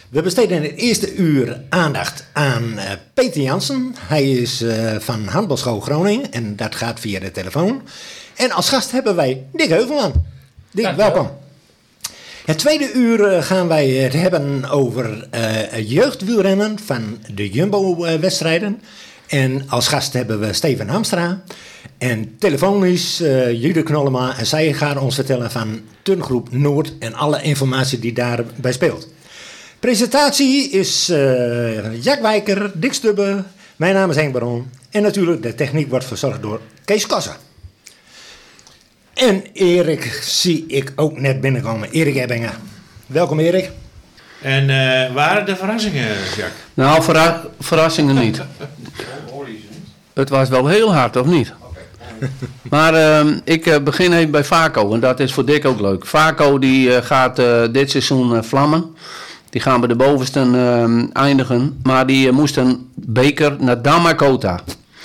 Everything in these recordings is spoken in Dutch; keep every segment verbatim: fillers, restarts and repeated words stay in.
We besteden in het eerste uur aandacht aan uh, Peter Jansen. Hij is uh, van Handbalschool Groningen en dat gaat via de telefoon. En als gast hebben wij Dick Heuvelman. Dick, welkom. Het tweede uur uh, gaan wij het hebben over uh, jeugdwielrennen van de Jumbo-wedstrijden. En als gast hebben we Steven Hamstra. En telefonisch uh, Jude Knollema. En zij gaan ons vertellen van Turngroep Noord en alle informatie die daarbij speelt. Presentatie is uh, Jack Wijker, Dick Stubbe. Mijn naam is Henk Baron. En natuurlijk de techniek wordt verzorgd door Kees Kossen. En Erik zie ik ook net binnenkomen. Erik Ebbingen. Welkom Erik. En uh, waren de verrassingen, Jack? Nou, verra- verrassingen niet. Het was wel heel hard, of niet? Okay. Maar uh, ik uh, begin even bij Vaco. En dat is voor Dick ook leuk. Vaco die uh, gaat uh, dit seizoen uh, vlammen. Die gaan bij de bovensten uh, eindigen. Maar die uh, moesten beker naar Damakota.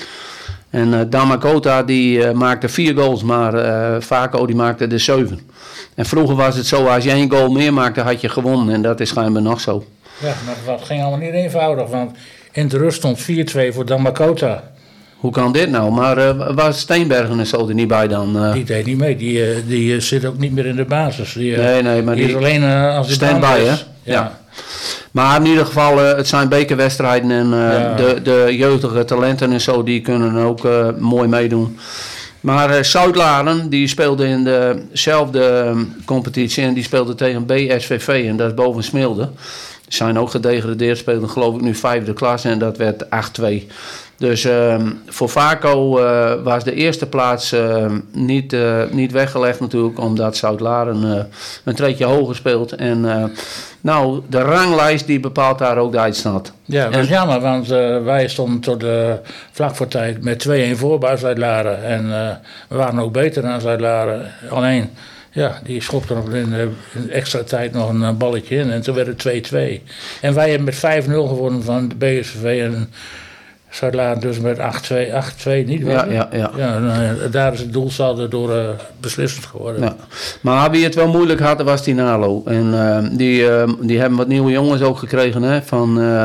En uh, Damakota die uh, maakte vier goals, maar uh, Vaco die maakte er zeven. En vroeger was het zo, als je één goal meer maakte, had je gewonnen. En dat is schijnbaar nog zo. Ja, maar dat ging allemaal niet eenvoudig, want in de rust stond vier twee voor Damakota. Hoe kan dit nou? Maar uh, was Steenbergen en zo er niet bij dan? Uh... Die deed niet mee, die, uh, die uh, zit ook niet meer in de basis. Die, uh, nee, nee, maar die, die is alleen uh, als die stand-by, hè? Ja. ja. Maar in ieder geval, uh, het zijn bekerwedstrijden en uh, ja. de, de jeugdige talenten en zo, die kunnen ook uh, mooi meedoen. Maar uh, Zuidlaren, die speelde in dezelfde um, competitie en die speelde tegen B S V V en dat is boven Smilde. Die zijn ook gedegradeerd, speelden geloof ik nu vijfde klas en dat werd acht twee. Dus uh, voor Vaco uh, was de eerste plaats uh, niet, uh, niet weggelegd natuurlijk, omdat Zuidlaren uh, een treetje hoger speelt. En uh, nou, de ranglijst die bepaalt daar ook de uitstand. Ja, dat is en, jammer, want uh, wij stonden tot uh, vlak voor tijd met twee-een voor bij Zuidlaren. En uh, we waren ook beter dan Zuidlaren. Alleen, ja, die schopte nog in de in extra tijd nog een balletje in en toen werd het twee twee. En wij hebben met vijf nul gewonnen van de B S V V en Zuidlaren dus met acht twee, acht twee niet ja, ja, ja. ja nou, daar is het doelsaldo door uh, beslissend geworden. Ja. Maar wie het wel moeilijk had, was Tinalo. En uh, die, uh, die hebben wat nieuwe jongens ook gekregen hè, van uh,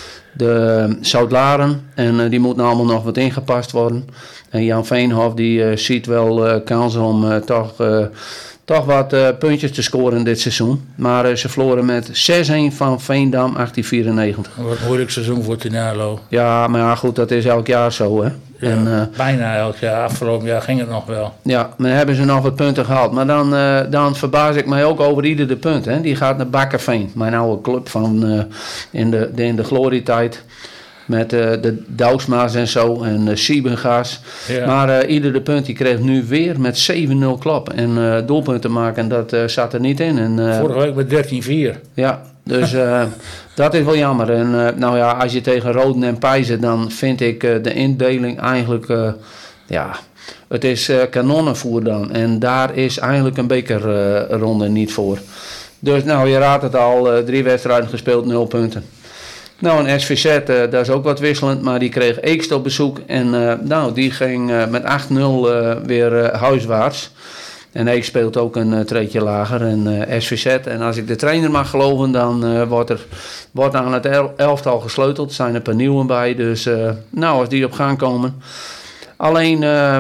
de Zuidlaren. En uh, die moeten allemaal nog wat ingepast worden. En Jan Veenhof die uh, ziet wel uh, kansen om uh, toch... Uh, Toch wat uh, puntjes te scoren dit seizoen. Maar uh, ze verloren met zes-een van Veendam achttien vierennegentig. Wat een moeilijk seizoen voor Tinalo. Ja, maar ja, goed, dat is elk jaar zo. Hè? Ja, en, uh, bijna elk jaar. Afgelopen jaar ging het nog wel. Ja, maar hebben ze nog wat punten gehaald. Maar dan, uh, dan verbaas ik mij ook over ieder de punt. Hè? Die gaat naar Bakkerveen. Mijn oude club van uh, in, de, de, in de glorietijd. Met uh, de Douwsma's en zo en de Siebenga's. Ja. Maar uh, ieder de punt die kreeg nu weer met zeven nul klap. En uh, doelpunten maken, en dat uh, zat er niet in. En, uh, Vorige week met dertien vier. Ja, dus uh, dat is wel jammer. En uh, nou ja, als je tegen Roden en Pijzen, dan vind ik uh, de indeling eigenlijk... Uh, ja, het is uh, kanonnenvoer dan. En daar is eigenlijk een bekerronde uh, niet voor. Dus nou, je raadt het al, uh, drie wedstrijden gespeeld, nul punten. Nou, een S V Z, uh, dat is ook wat wisselend, maar die kreeg Eekst op bezoek. En uh, nou, die ging uh, met acht nul uh, weer uh, huiswaarts. En Eekst speelt ook een uh, treetje lager. En uh, S V Z, en als ik de trainer mag geloven, dan uh, wordt er wordt aan het el- elftal gesleuteld. Er zijn er een paar nieuwen bij, dus uh, nou, als die op gang komen... Alleen uh,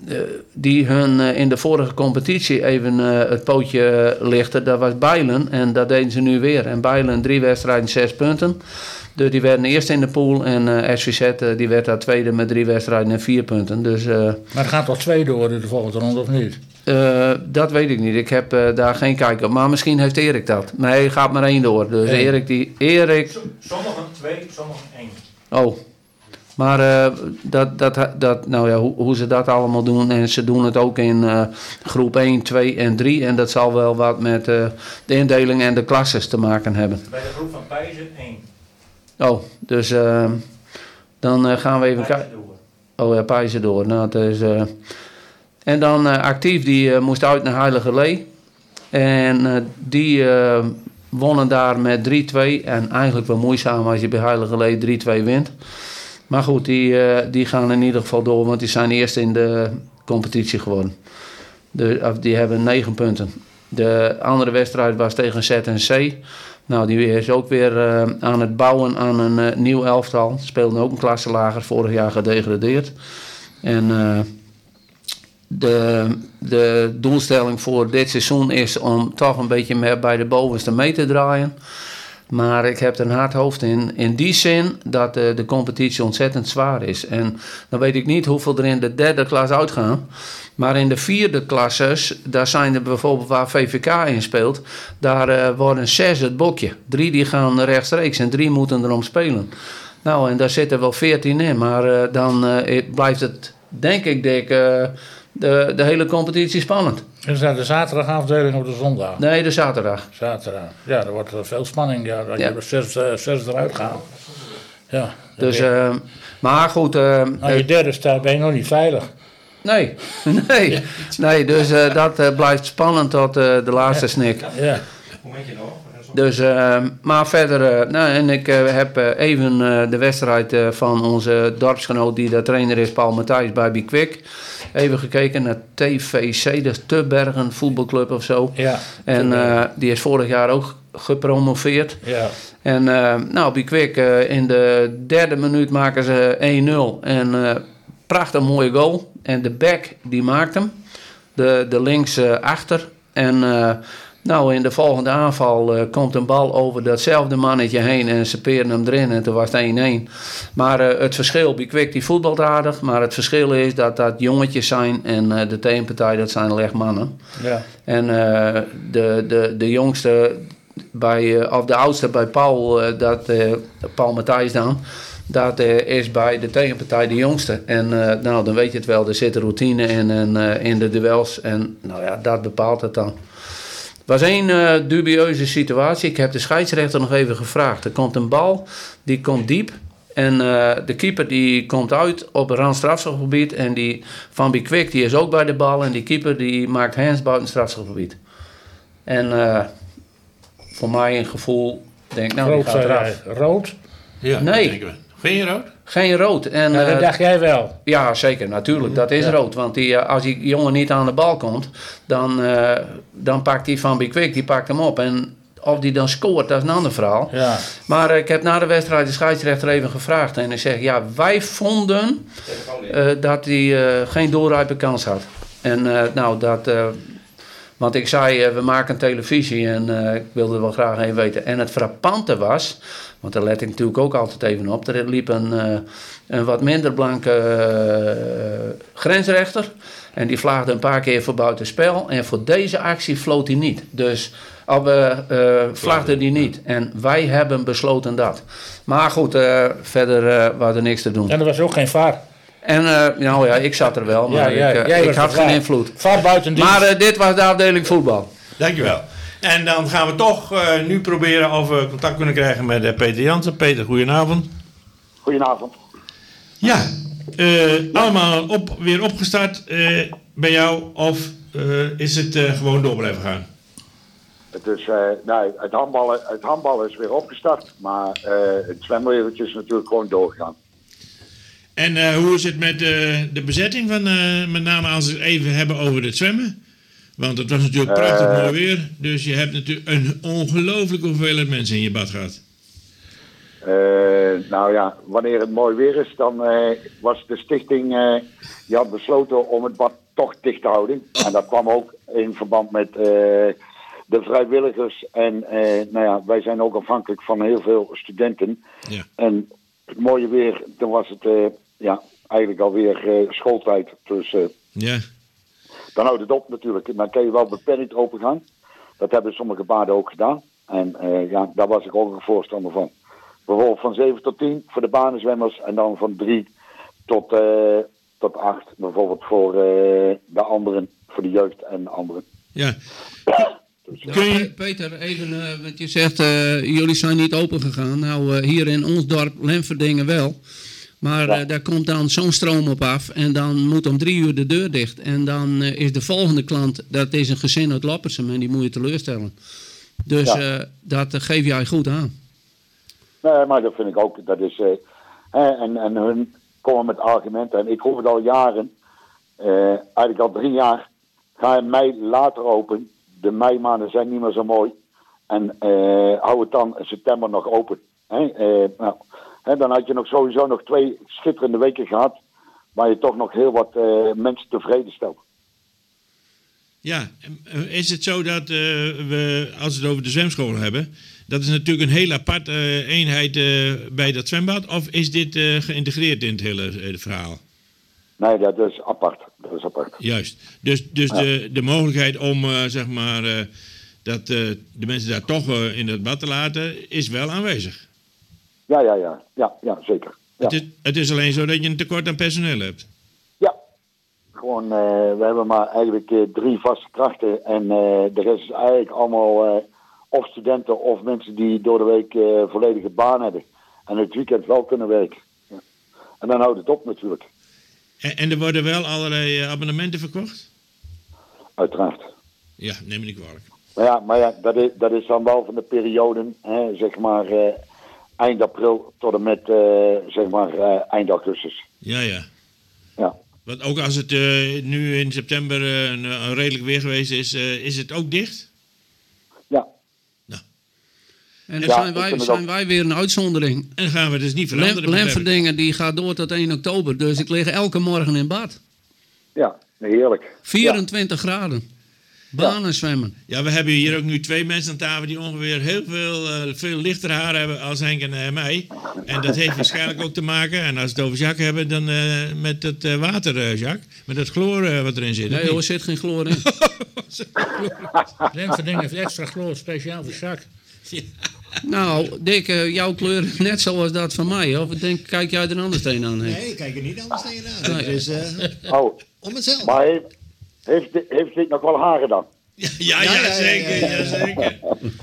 die hun uh, in de vorige competitie even uh, het pootje uh, lichten, dat was Bijlen en dat deden ze nu weer. En Bijlen drie wedstrijden, zes punten. Dus die werden eerst in de pool en uh, S V Z uh, die werd daar tweede met drie wedstrijden en vier punten. Dus, uh, maar het gaat toch twee door in de volgende ronde of niet? Uh, dat weet ik niet. Ik heb uh, daar geen kijk op. Maar misschien heeft Erik dat. Nee, gaat maar één door. Dus Eén. Erik die... Erik... Sommigen twee, sommigen één. Oh. Maar uh, dat, dat, dat, nou ja, hoe, hoe ze dat allemaal doen. En ze doen het ook in uh, groep één, twee en drie. En dat zal wel wat met uh, de indeling en de klasses te maken hebben. Bij de groep van Pijzen één. Oh, dus uh, dan uh, gaan we even kijken. Oh ja, Pijzen door. Nou, het is, uh... En dan uh, Actief, die uh, moest uit naar Heilige Lee. En uh, die uh, wonnen daar met drie twee. En eigenlijk wel moeizaam als je bij Heilige Lee drie twee wint. Maar goed, die, uh, die gaan in ieder geval door, want die zijn eerst in de competitie geworden. De, of die hebben negen punten. De andere wedstrijd was tegen Z en C. Nou, die is ook weer uh, aan het bouwen aan een uh, nieuw elftal. Speelde ook een klasse lager, vorig jaar gedegradeerd. En uh, de, de doelstelling voor dit seizoen is om toch een beetje meer bij de bovenste mee te draaien. Maar ik heb er een hard hoofd in. In die zin dat uh, de competitie ontzettend zwaar is. En dan weet ik niet hoeveel er in de derde klas uitgaan. Maar in de vierde klasses, daar zijn er bijvoorbeeld waar V V K in speelt. Daar uh, worden zes het bokje. Drie die gaan rechtstreeks en drie moeten erom spelen. Nou, en daar zitten wel veertien in. Maar uh, dan uh, blijft het, denk ik, Dick, uh, de, de hele competitie spannend. Is dat de zaterdagafdeling of de zondag? Nee, de zaterdag. Zaterdag. Ja, er wordt veel spanning. Ja, dat Ja. je er zes, uh, zes eruit gaan. Ja. Dus, uh, maar goed. Uh, Als je derde staat, ben je nog niet veilig. Nee, nee, nee, dus uh, dat uh, blijft spannend tot uh, de laatste snik. Ja. Dus, uh, maar verder, uh, nou, en ik uh, heb uh, even uh, de wedstrijd uh, van onze dorpsgenoot die de trainer is, Paul Matthijs bij Bikwik. Even gekeken naar T V C, dat is Tubbergen voetbalclub of zo. Ja. En uh, die is vorig jaar ook gepromoveerd. Ja. En uh, nou, Bikwik, uh, in de derde minuut maken ze één nul en uh, prachtig mooie goal. En de back die maakt hem, de, de links uh, achter. En uh, nou, in de volgende aanval uh, komt een bal over datzelfde mannetje heen en ze peren hem erin en toen was het één één. Maar uh, het verschil, Bikwik die voetbalt aardig, maar het verschil is dat dat jongetjes zijn en uh, de tegenpartij dat zijn echt mannen. Ja. En uh, de, de, de jongste, bij, uh, of de oudste bij Paul, uh, dat, uh, Paul Matthijs dan... Dat uh, is bij de tegenpartij de jongste. En uh, nou, dan weet je het wel, er zit routine in, en, uh, in de duels. En nou ja, dat bepaalt het dan. Het was één uh, dubieuze situatie. Ik heb de scheidsrechter nog even gevraagd. Er komt een bal, die komt diep. En uh, de keeper die komt uit op een rand strafschopgebied. En die van Bikwik die is ook bij de bal. En die keeper die maakt hands buiten strafschopgebied. En uh, voor mij een gevoel, denk nou, Rood, die gaat zei eraf. jij. Rood? Ja, Nee. denk ik wel. Vind je rood? Geen rood. En, Ja, dat uh, dacht jij wel. ja, zeker, natuurlijk. Dat is Ja. rood. Want die, uh, als die jongen niet aan de bal komt, dan, uh, dan pakt hij van Bikwik, die pakt hem op. En of die dan scoort, dat is een ander verhaal. Ja. Maar uh, ik heb na de wedstrijd de scheidsrechter even gevraagd. En hij zegt, ja, wij vonden uh, dat hij uh, geen doelrijpe kans had. En uh, nou, dat... Uh, want ik zei, uh, we maken televisie en uh, ik wilde wel graag even weten. En het frappante was, want daar let ik natuurlijk ook altijd even op. Er liep een, uh, een wat minder blanke uh, grensrechter. En die vlaagde een paar keer voor buitenspel. En voor deze actie floot hij niet. Dus of, uh, uh, vlaagde hij niet. En wij hebben besloten dat. Maar goed, uh, verder uh, was er niks te doen. En er was ook geen V A R. En uh, nou ja, ik zat er wel, maar Ja, ik, uh, jij ik was had de geen V A R. invloed. V A R buiten dienst. Maar uh, dit was de afdeling voetbal. Dankjewel. En dan gaan we toch uh, nu proberen of we contact kunnen krijgen met uh, Peter Jansen. Peter, goedenavond. Goedenavond. Ja, uh, allemaal op, weer opgestart uh, bij jou of uh, is het uh, gewoon door blijven gaan? Het, is, uh, nee, het, handballen, het handballen is weer opgestart, maar uh, het zwemwereldje is natuurlijk gewoon doorgegaan. En uh, hoe is het met uh, de bezetting van, uh, met name als we het even hebben over het zwemmen? Want het was natuurlijk prachtig Uh, mooi weer, dus je hebt natuurlijk een ongelooflijke hoeveelheid mensen in je bad gehad. Uh, nou ja, wanneer het mooi weer is, dan uh, was de stichting, uh, die had besloten om het bad toch dicht te houden. En dat kwam ook in verband met uh, de vrijwilligers. En uh, nou ja, wij zijn ook afhankelijk van heel veel studenten. Ja. En het mooie weer, dan was het uh, ja, eigenlijk alweer uh, schooltijd. Dus uh, Ja. dan houdt het op natuurlijk. Dan kan je wel beperkt open gaan. Dat hebben sommige baden ook gedaan. En uh, ja, daar was ik ook een voorstander van. Bijvoorbeeld van zeven tot tien voor de banenzwemmers. En dan van drie tot, uh, tot acht. Bijvoorbeeld voor uh, de anderen. Voor de jeugd en de anderen. Ja. Ja, Kun je- Peter, even, uh, want je zegt, uh, jullie zijn niet open gegaan. Nou, uh, hier in ons dorp, Lemverdingen wel. Maar Ja. uh, daar komt dan zo'n stroom op af en dan moet om drie uur de deur dicht. En dan uh, is de volgende klant, dat is een gezin uit Loppersum en die moet je teleurstellen. Dus Ja. uh, dat uh, geef jij goed aan. Nee, maar dat vind ik ook. Dat is, uh, hè, en, en hun komen met argumenten. En ik hoor het al jaren. Uh, eigenlijk al drie jaar. Ga je mei later open. De meimaanden zijn niet meer zo mooi. En uh, hou het dan in september nog open. Hè? Uh, nou, hè, dan had je nog sowieso nog twee schitterende weken gehad, waar je toch nog heel wat uh, mensen tevreden stelt. Ja, is het zo dat uh, we, als we het over de zwemschool hebben, dat is natuurlijk een hele aparte uh, eenheid uh, bij dat zwembad, of is dit uh, geïntegreerd in het hele uh, verhaal? Nee, dat is apart. Dat is apart. Juist. Dus, dus ja. de, de mogelijkheid om, uh, zeg maar, uh, dat uh, de mensen daar toch uh, in het bad te laten, is wel aanwezig. Ja, ja, ja. Ja, ja zeker. Ja. Het, is, het is alleen zo dat je een tekort aan personeel hebt. Ja. Gewoon, uh, we hebben maar eigenlijk uh, drie vaste krachten. En uh, de rest is eigenlijk allemaal uh, of studenten of mensen die door de week uh, volledige baan hebben. En het weekend wel kunnen werken. Ja. En dan houdt het op natuurlijk. En, en er worden wel allerlei uh, abonnementen verkocht? Uiteraard. Ja, neem me niet kwalijk. Maar ja, maar ja dat, is, dat is dan wel van de perioden, hè, zeg maar uh, eind april tot en met uh, zeg maar uh, eind augustus. Ja, ja. Ja. Want ook als het uh, nu in september uh, een, een redelijk weer geweest is, uh, is het ook dicht? Ja. Nou. En dan ja, zijn, wij, zijn wij weer een uitzondering. En dan gaan we dus niet veranderen. Lemverdingen die gaat door tot één oktober, dus ik lig elke morgen in bad. Ja, heerlijk. vierentwintig ja. graden. Banen ja. zwemmen. Ja, we hebben hier ook nu twee mensen aan tafel die ongeveer heel veel, uh, veel lichter haar hebben als Henk en uh, mij. En dat heeft waarschijnlijk ook te maken, en als we het over Jacques hebben, dan uh, met het uh, water, uh, Jacques. Met het chloor uh, wat erin zit. Nee hoor, er zit geen chloor in. Lemverdingen heeft extra chloor, speciaal voor Jacques. Ja. Nou, Dick, uh, jouw kleur is net zoals dat van mij. Of denk, kijk jij er anders tegenaan? Henk? Nee, ik kijk er niet anders tegenaan. Nee. Dus, uh, oh. om hetzelfde. Maar heeft, heeft, dit, heeft dit nog wel haren dan? Ja, ja, ja, ja zeker. Ja, ja, zeker.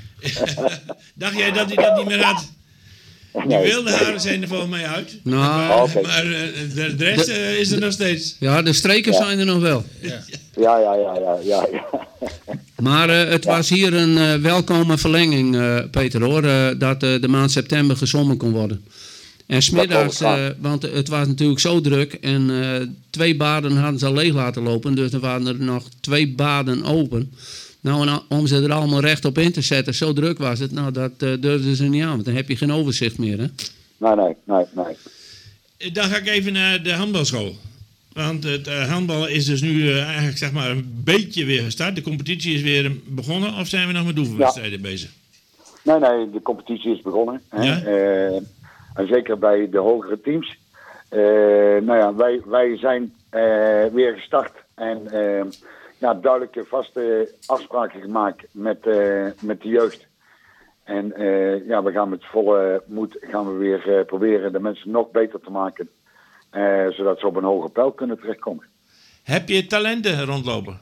Dacht jij dat hij dat niet meer had? Die nee. wilde haren zijn er volgens mij uit. Nou, maar okay. maar uh, de, de rest uh, is er nog steeds. Ja, de strekers ja. zijn er nog wel. Ja, ja, ja, ja. ja, ja, ja. Maar uh, het ja. was hier een uh, welkome verlenging, uh, Peter, hoor. Uh, dat uh, de maand september gezongen kon worden. En smiddags, uh, want het was natuurlijk zo druk. En uh, twee baden hadden ze al leeg laten lopen. Dus er waren er nog twee baden open. Nou, en om ze er allemaal recht op in te zetten, zo druk was het. Nou, dat uh, durfden ze niet aan. Want dan heb je geen overzicht meer, hè? Nee, nee, nee, nee. Dan ga ik even naar de handbalschool. Want het uh, handbal is dus nu uh, eigenlijk zeg maar een beetje weer gestart. De competitie is weer begonnen, of zijn we nog met oefenwedstrijden ja. bezig? Nee, nee, de competitie is begonnen. Hè? Ja? Uh, en zeker bij de hogere teams. Uh, nou ja, wij, wij zijn uh, weer gestart. En uh, ja, duidelijke vaste afspraken gemaakt met, uh, met de jeugd. En uh, ja, we gaan met volle moed gaan we weer uh, proberen de mensen nog beter te maken. Uh, zodat ze op een hoger pijl kunnen terechtkomen. Heb je talenten rondlopen?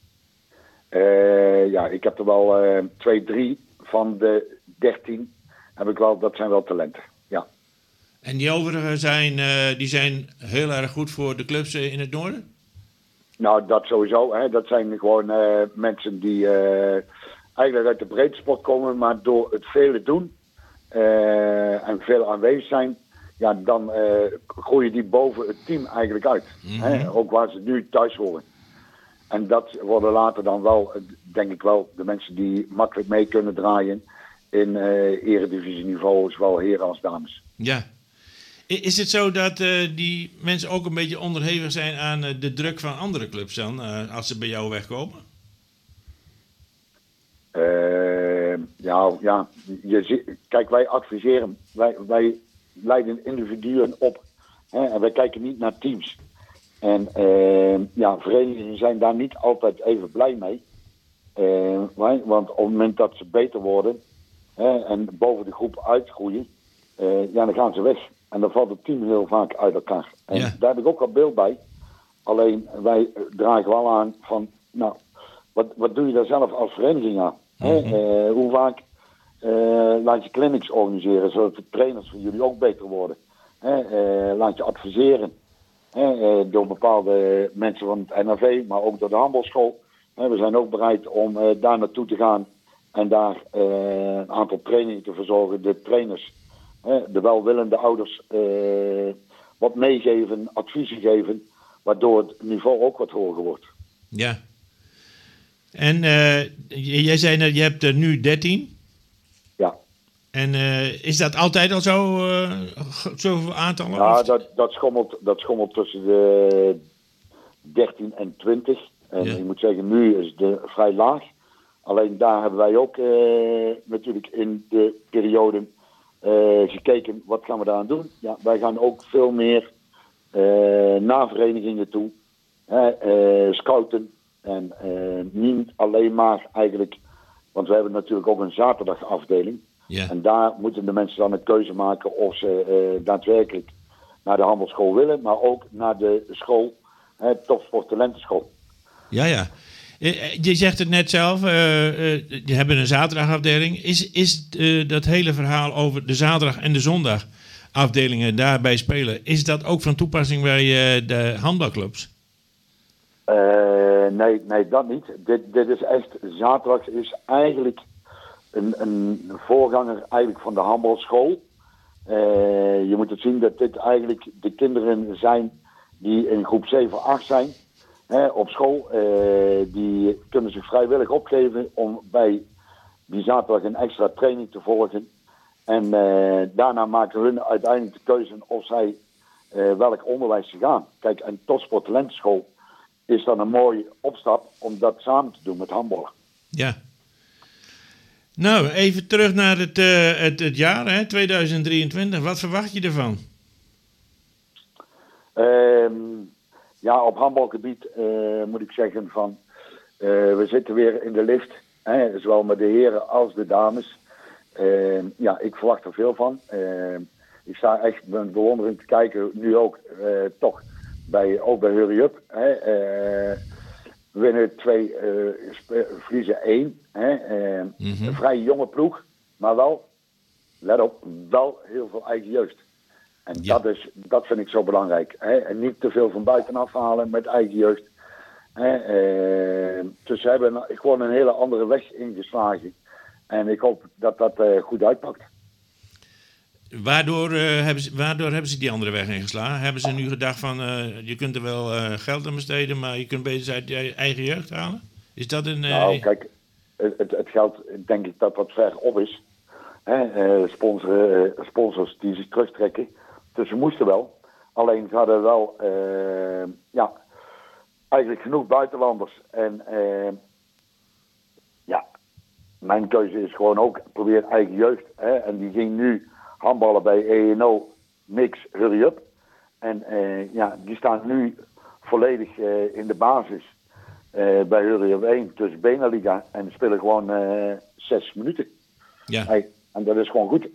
Uh, ja, ik heb er wel uh, twee, drie van de dertien. Heb ik wel, dat zijn wel talenten, ja. En die overigen zijn, uh, die zijn heel erg goed voor de clubs in het noorden? Nou, dat sowieso. Hè. Dat zijn gewoon uh, mensen die uh, eigenlijk uit de breedte sport komen, maar door het vele doen uh, en veel aanwezig zijn, ja, dan uh, groeien die boven het team eigenlijk uit. Mm-hmm. Hè? Ook waar ze nu thuis horen. En dat worden later dan wel, denk ik wel, de mensen die makkelijk mee kunnen draaien in uh, eredivisieniveau, zowel heren als dames. Ja. Is het zo dat uh, die mensen ook een beetje onderhevig zijn aan uh, de druk van andere clubs dan, uh, als ze bij jou wegkomen? Uh, ja, ja je, kijk, wij adviseren, wij, wij leiden individuen op. Hè, en wij kijken niet naar teams. En uh, ja, verenigingen zijn daar niet altijd even blij mee. Uh, want op het moment dat ze beter worden hè, en boven de groep uitgroeien, uh, ja, dan gaan ze weg. En dan valt het team heel vaak uit elkaar. En ja. daar heb ik ook wel beeld bij. Alleen wij dragen wel aan van, nou, wat, wat doe je daar zelf als vereniging aan? Mm-hmm. Hè? Uh, hoe vaak uh, laat je clinics organiseren, zodat de trainers van jullie ook beter worden? Hè? Uh, laat je adviseren hè? Uh, door bepaalde mensen van het N R V, maar ook door de handbalschool. Hè? We zijn ook bereid om uh, daar naartoe te gaan en daar uh, een aantal trainingen te verzorgen. De trainers, hè? de welwillende ouders, uh, wat meegeven, adviezen geven, waardoor het niveau ook wat hoger wordt. Ja. En uh, jij zei net, je hebt er nu dertien. En uh, is dat altijd al zo, uh, zoveel aantallen? Ja, dat, dat, schommelt, dat schommelt tussen de dertien en twintig. En ja. Ik moet zeggen, nu is het vrij laag. Alleen daar hebben wij ook uh, natuurlijk in de periode uh, gekeken, wat gaan we daaraan doen? Ja, wij gaan ook veel meer uh, naar verenigingen toe. Uh, uh, scouten. En uh, niet alleen maar eigenlijk, want we hebben natuurlijk ook een zaterdagafdeling. Ja. En daar moeten de mensen dan een keuze maken of ze uh, daadwerkelijk naar de handelsschool willen, maar ook naar de school, uh, Topsport Talentenschool. Ja, ja. Je zegt het net zelf, uh, uh, je hebt een zaterdagafdeling. Is, is uh, dat hele verhaal over de zaterdag en de zondagafdelingen daarbij spelen, is dat ook van toepassing bij uh, de handbalclubs? Uh, nee, nee, dat niet. Dit, dit is echt, zaterdag is eigenlijk een, een voorganger eigenlijk van de handbalschool. Uh, je moet het zien dat dit eigenlijk de kinderen zijn die in groep zeven, acht zijn. Hè, op school, uh, die kunnen zich vrijwillig opgeven om bij die zaterdag een extra training te volgen. En uh, daarna maken hun uiteindelijk de keuze of zij uh, welk onderwijs ze gaan. Kijk, een Topsport Talentenschool is dan een mooie opstap om dat samen te doen met handballen. Ja. Nou, even terug naar het, uh, het, het jaar, hè, tweeduizend drieëntwintig. Wat verwacht je ervan? Um, ja, op handbalgebied uh, moet ik zeggen van... Uh, we zitten weer in de lift, hè, zowel met de heren als de dames. Uh, ja, ik verwacht er veel van. Uh, ik sta echt met bewondering te kijken, nu ook uh, toch... Bij, ook bij Hurry Up. Hè, uh, winnen twee, uh, sp- verliezen één. Hè, uh, mm-hmm. Een vrij jonge ploeg. Maar wel, let op, wel heel veel eigen jeugd. En ja. dat, is, dat vind ik zo belangrijk. Hè, en niet te veel van buitenaf halen met eigen jeugd. Hè, uh, dus ze hebben gewoon een hele andere weg ingeslagen. En ik hoop dat dat uh, goed uitpakt. Waardoor, uh, hebben ze, waardoor hebben ze die andere weg ingeslagen? Hebben ze nu gedacht van, uh, je kunt er wel uh, geld aan besteden, maar je kunt beter uit je eigen jeugd halen? Is dat een... Uh... Nou, kijk, het, het geld, denk ik dat dat ver op is. Hè, uh, sponsor, uh, sponsors die zich terugtrekken. Dus ze moesten wel. Alleen ze hadden wel, uh, ja, eigenlijk genoeg buitenlanders. En uh, ja, mijn keuze is gewoon ook, probeer eigen jeugd. Hè, en die ging nu... handballen bij E N O, Mix, Hurry Up. En uh, ja, die staan nu volledig uh, in de basis uh, bij Hurry Up één, dus Beneliga. En spelen gewoon uh, zes minuten. Ja. Hey, en dat is gewoon goed.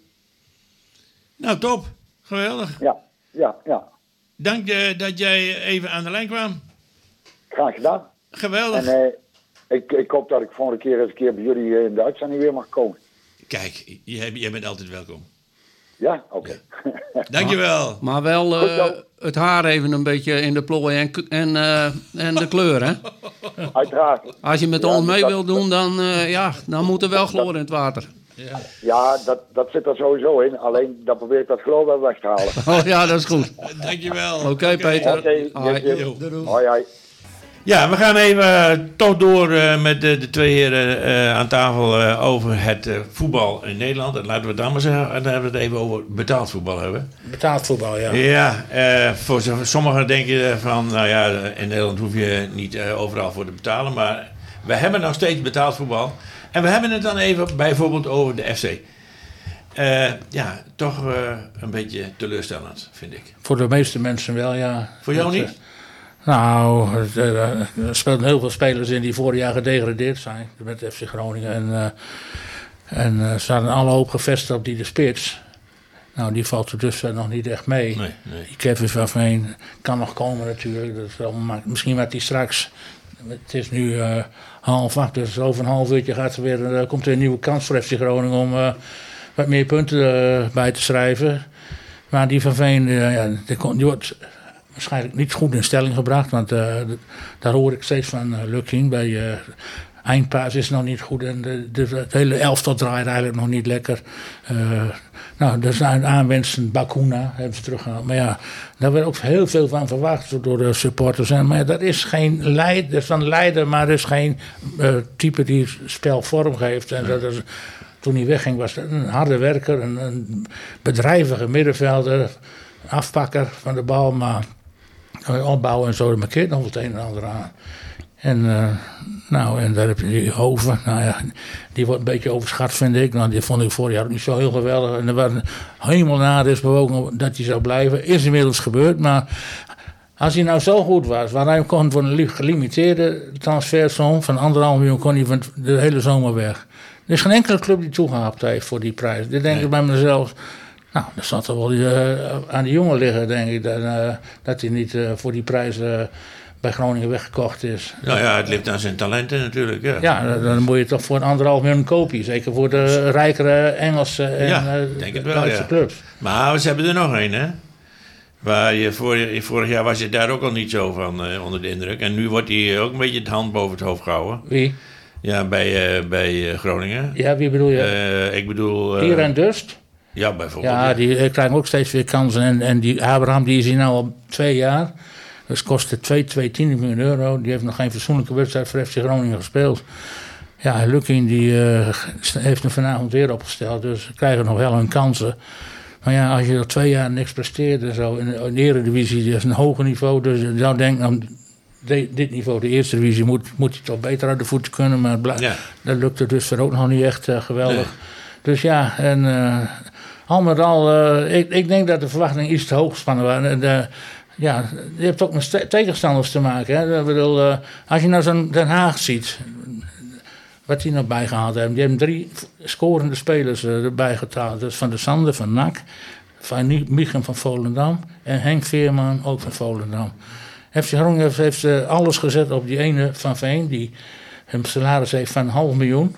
Nou, top. Geweldig. Ja, ja, ja. Dank uh, dat jij even aan de lijn kwam. Graag gedaan. Geweldig. En uh, ik, ik hoop dat ik volgende keer eens een keer bij jullie in de uitzending weer mag komen. Kijk, jij, jij bent altijd welkom. Ja, oké. Okay. Dankjewel. Maar, maar wel uh, het haar even een beetje in de plooi en, en, uh, en de kleur, hè? Uiteraard. Als je met ja, ons mee dat, wilt doen, dan, uh, ja, dan moet er wel chloor in het water. Ja, ja dat, dat zit er sowieso in. Alleen dan probeer ik dat chloor wel weg te halen. Oh ja, dat is goed. Dankjewel. Oké, okay, okay. Peter. Oké, okay. Hoi, hoi. Ja, we gaan even uh, toch door uh, met de, de twee heren uh, aan tafel uh, over het uh, voetbal in Nederland. En laten we het dan maar zeggen, en dan hebben we het even over betaald voetbal hebben. Betaald voetbal, ja. Ja, uh, voor sommigen denken van, nou ja, in Nederland hoef je niet uh, overal voor te betalen. Maar we hebben nog steeds betaald voetbal. En we hebben het dan even bijvoorbeeld over de F C. Uh, ja, toch uh, een beetje teleurstellend, vind ik. Voor de meeste mensen wel, ja. Voor jou het, niet? Nou, er, er spelen heel veel spelers in die vorig jaar gedegradeerd zijn met F C Groningen. En, uh, en uh, ze hadden alle hoop gevestigd op die de spits. Nou, die valt er dus nog niet echt mee. Nee, nee. Die Kevin van Veen kan nog komen natuurlijk. Dat is wel, maar misschien wat hij straks... Het is nu uh, half acht, dus over een half uurtje gaat er weer, uh, komt er een nieuwe kans voor F C Groningen om uh, wat meer punten uh, bij te schrijven. Maar die van Veen, uh, ja, die, kon, die wordt... waarschijnlijk niet goed in stelling gebracht, want uh, de, daar hoor ik steeds van uh, Lukking. Bij uh, eindpaas is nog niet goed en de, de, het hele elftal draait eigenlijk nog niet lekker. Uh, nou, er zijn aanwensen, Bakuna hebben ze teruggehaald. Maar ja, daar werd ook heel veel van verwacht door de supporters. En, maar ja, dat is geen leider, dat is een leider, maar er is geen uh, type die het spel vorm geeft. En dat is, toen hij wegging was het een harde werker, een, een bedrijvige middenvelder, afpakker van de bal, maar opbouwen en zo, er markeert nog wel het een en ander aan. En, uh, nou, en daar heb je die Hoven, nou ja, die wordt een beetje overschat, vind ik. Nou, die vond ik vorig jaar ook niet zo heel geweldig. En er was helemaal na is bewogen dat hij zou blijven. Is inmiddels gebeurd, maar als hij nou zo goed was, waar hij kon voor een gelimiteerde transfersom van anderhalf miljoen, kon hij van de hele zomer weg. Er is geen enkele club die toegehaald heeft voor die prijs. Dit denk nee. ik bij mezelf. Nou, dat zal toch wel uh, aan die jongen liggen, denk ik, dat, uh, dat hij niet uh, voor die prijs uh, bij Groningen weggekocht is. Nou ja, het ligt aan zijn talenten natuurlijk. Ja, ja dan, dan moet je toch voor een anderhalf miljoen kopen. Zeker voor de rijkere Engelse en ja, uh, denk het wel, Duitse ja. clubs. Maar ze hebben er nog een, hè? Waar je vorig, vorig jaar was je daar ook al niet zo van uh, onder de indruk. En nu wordt hij ook een beetje de hand boven het hoofd gehouden. Wie? Ja, bij, uh, bij uh, Groningen. Ja, wie bedoel je? Uh, ik bedoel... Uh, Hier en Dust? Ja, bijvoorbeeld. Ja, die krijgen ook steeds weer kansen. En, en die Abraham, die is hier nou al twee jaar. Dat kostte twee, twee tien miljoen euro. Die heeft nog geen fatsoenlijke wedstrijd voor F C Groningen gespeeld. Ja, Lukien die uh, heeft hem vanavond weer opgesteld. Dus ze krijgen nog wel hun kansen. Maar ja, als je al twee jaar niks presteert en zo. In de, de Eredivisie is een hoger niveau. Dus je zou denken, nou, de, dit niveau, de eerste divisie, moet, moet hij toch beter uit de voeten kunnen. Maar bla, ja. dat lukte dus voor ook nog niet echt uh, geweldig. Nee. Dus ja, en uh, al met al, uh, ik, ik denk dat de verwachtingen iets te hoog gespannen waren. De, ja, je hebt ook met tegenstanders te maken. Hè. Ik bedoel, uh, als je nou zo'n Den Haag ziet, wat die nog bijgehaald hebben. Die hebben drie scorende spelers uh, erbij gehaald. Dus Van der Sande van N A C, van Michem van Volendam en Henk Veerman ook van Volendam. F C Groningen heeft, heeft uh, alles gezet op die ene Van Veen, die een salaris heeft van een half miljoen.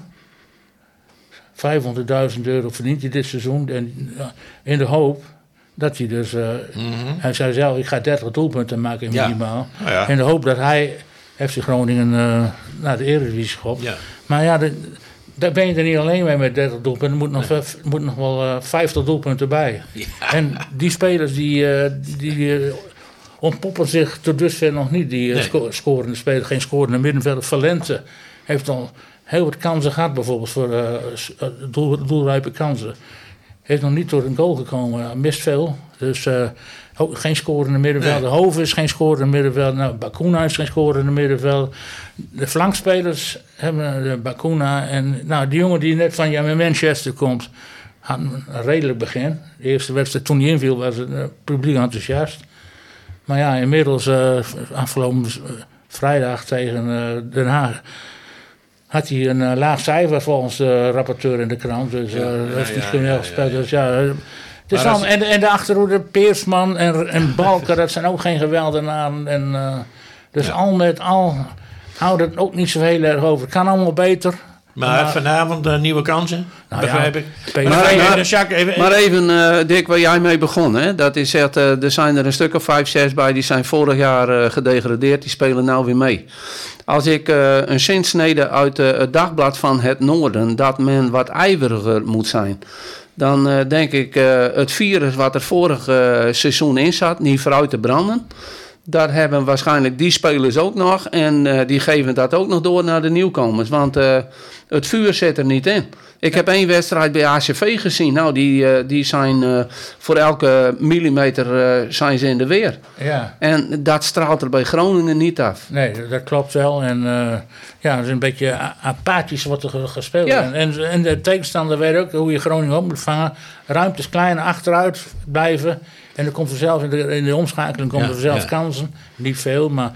vijfhonderdduizend euro verdient hij dit seizoen. En, uh, in de hoop dat hij dus... Uh, mm-hmm. Hij zei zelf, ik ga dertig doelpunten maken minimaal. Ja. Oh ja. In de hoop dat hij F C Groningen uh, naar de Eredivisie schopt. Ja. Maar ja, de, daar ben je er niet alleen mee met dertig doelpunten. Er moet nog, nee. v- moet nog wel uh, vijftig doelpunten bij. Ja. En die spelers die, uh, die uh, ontpoppen zich tot dusver nog niet. Die uh, nee. sco- scorende spelers, geen scorende middenvelder. Valente heeft al heel wat kansen gehad, bijvoorbeeld voor uh, doel, doelrijpe kansen. Heeft nog niet tot een goal gekomen. Mist veel. Dus uh, ook geen scorende middenvelder. Nee. Hoven is geen scorende middenvelder. Nou, Bakuna is geen scorende middenvelder. De flankspelers hebben uh, Bakuna. En nou, die jongen die net van ja, Manchester komt, had een redelijk begin. De eerste wedstrijd toen hij inviel was het uh, publiek enthousiast. Maar ja, inmiddels uh, afgelopen uh, vrijdag tegen uh, Den Haag had hij een uh, laag cijfer volgens de rapporteur in de krant. Dus uh, ja, dat heeft niet ja, ja, gespeeld. Ja, ja. Dus ja, het is al, en, en de achterhoede, Peersman en, en Balker, dat zijn ook geen geweldenaren. En, uh, dus ja. al met al houdt het ook niet zo heel erg over. Het kan allemaal beter. Maar, maar vanavond uh, nieuwe kansen, nou begrijp ja, ik. Maar, maar, maar, Jacques, even, maar even, uh, Dick, waar jij mee begon. Hè? Dat is echt, uh, er zijn er een stuk of vijf, zes bij, die zijn vorig jaar uh, gedegradeerd. Die spelen nou weer mee. Als ik uh, een zinsnede uit uh, het Dagblad van het Noorden, dat men wat ijveriger moet zijn, dan uh, denk ik uh, het virus wat er vorig uh, seizoen in zat, niet vooruit te branden. Daar hebben waarschijnlijk die spelers ook nog. En uh, die geven dat ook nog door naar de nieuwkomers. Want uh, het vuur zit er niet in. Ik heb één wedstrijd bij A C V gezien. Nou, die, uh, die zijn uh, voor elke millimeter uh, zijn ze in de weer. Ja. En dat straalt er bij Groningen niet af. Nee, dat klopt wel. En uh, ja, het is een beetje apathisch wordt er gespeeld. Ja. En, en de tegenstander weet ook hoe je Groningen op moet vangen. Ruimtes klein, achteruit blijven. En dan komt vanzelf in de, in de omschakeling komt ja, er vanzelf ja. kansen. Niet veel, maar